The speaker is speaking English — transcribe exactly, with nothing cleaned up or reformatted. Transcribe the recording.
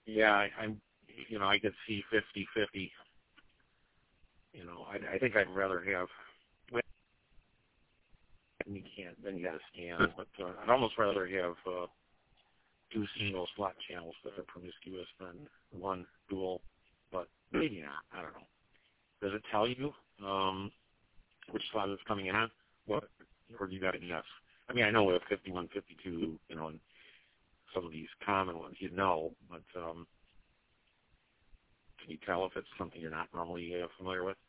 yeah, I, I'm, you know, I could see fifty-fifty. You know, I, I think I'd rather have, well, you can't, then you got to scan, but uh, I'd almost rather have uh, two single slot channels that are promiscuous than one dual, but maybe not. I don't know. Does it tell you um, which slot is coming in on? What, or do you got to guess? I mean, I know with fifty-one, fifty-two, you know, and some of these common ones, you know, but um, can you tell if it's something you're not normally uh, familiar with?